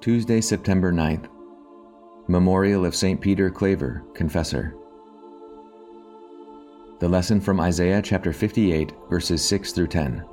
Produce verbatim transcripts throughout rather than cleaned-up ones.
Tuesday, September ninth. Memorial of Saint Peter Claver, Confessor. The lesson from Isaiah chapter fifty-eight, verses six through ten.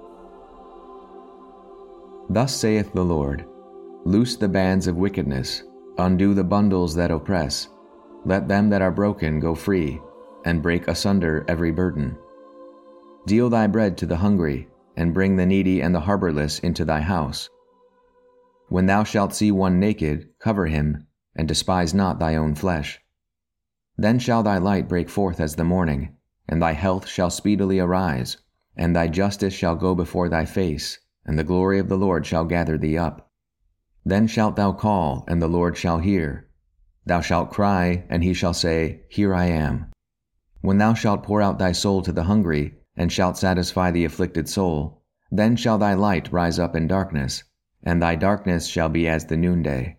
Thus saith the Lord, Loose the bands of wickedness, undo the bundles that oppress, let them that are broken go free, and break asunder every burden. Deal thy bread to the hungry, and bring the needy and the harborless into thy house. When thou shalt see one naked, cover him, and despise not thy own flesh. Then shall thy light break forth as the morning, and thy health shall speedily arise, and thy justice shall go before thy face, and the glory of the Lord shall gather thee up. Then shalt thou call, and the Lord shall hear. Thou shalt cry, and he shall say, Here I am. When thou shalt pour out thy soul to the hungry, and shalt satisfy the afflicted soul, then shall thy light rise up in darkness, and thy darkness shall be as the noonday.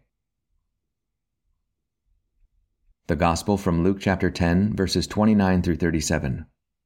The Gospel from Luke chapter ten, verses twenty-nine through thirty-seven.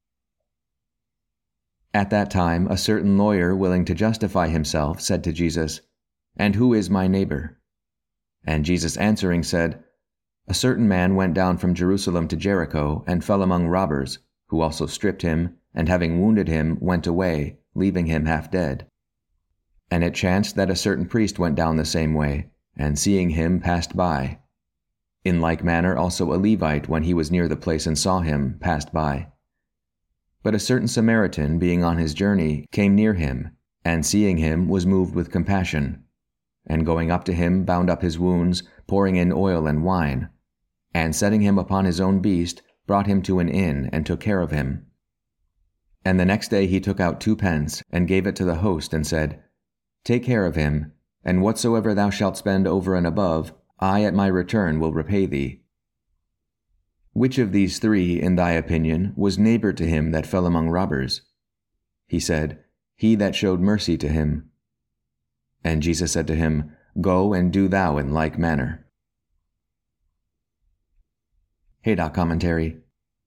At that time, a certain lawyer, willing to justify himself, said to Jesus, And who is my neighbor? And Jesus answering said, A certain man went down from Jerusalem to Jericho, and fell among robbers, who also stripped him, and having wounded him, went away, leaving him half dead. And it chanced that a certain priest went down the same way, and seeing him passed by. In like manner also a Levite, when he was near the place and saw him, passed by. But a certain Samaritan, being on his journey, came near him, and seeing him was moved with compassion, and going up to him bound up his wounds, pouring in oil and wine, and setting him upon his own beast, brought him to an inn, and took care of him. And the next day he took out two pence, and gave it to the host, and said, Take care of him, and whatsoever thou shalt spend over and above, I at my return will repay thee. Which of these three, in thy opinion, was neighbor to him that fell among robbers? He said, He that showed mercy to him. And Jesus said to him, Go and do thou in like manner. Haydock Commentary.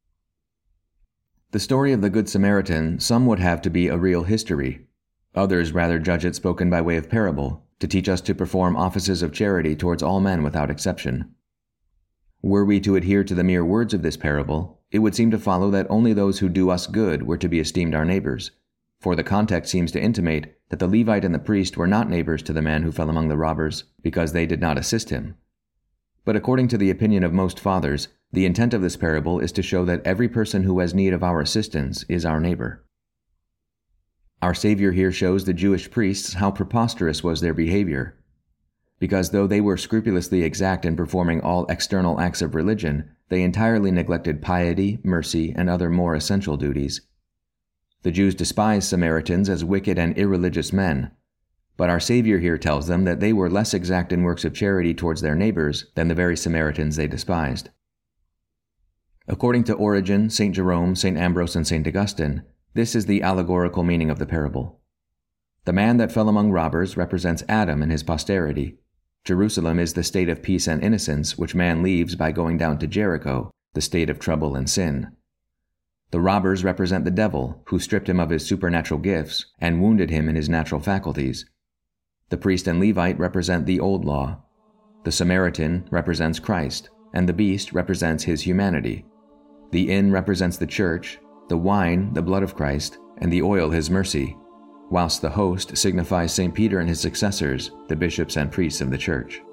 The story of the Good Samaritan some would have to be a real history. Others rather judge it spoken by way of parable, to teach us to perform offices of charity towards all men without exception. Were we to adhere to the mere words of this parable, it would seem to follow that only those who do us good were to be esteemed our neighbors, for the context seems to intimate that the Levite and the priest were not neighbors to the man who fell among the robbers, because they did not assist him. But according to the opinion of most fathers, the intent of this parable is to show that every person who has need of our assistance is our neighbor. Our Savior here shows the Jewish priests how preposterous was their behavior, because though they were scrupulously exact in performing all external acts of religion, they entirely neglected piety, mercy, and other more essential duties. The Jews despised Samaritans as wicked and irreligious men, but our Savior here tells them that they were less exact in works of charity towards their neighbors than the very Samaritans they despised. According to Origen, Saint Jerome, Saint Ambrose, and Saint Augustine, this is the allegorical meaning of the parable. The man that fell among robbers represents Adam and his posterity. Jerusalem is the state of peace and innocence which man leaves by going down to Jericho, the state of trouble and sin. The robbers represent the devil, who stripped him of his supernatural gifts and wounded him in his natural faculties. The priest and Levite represent the old law. The Samaritan represents Christ, and the beast represents his humanity. The inn represents the church, the wine the blood of Christ, and the oil his mercy, whilst the host signifies Saint Peter and his successors, the bishops and priests of the church.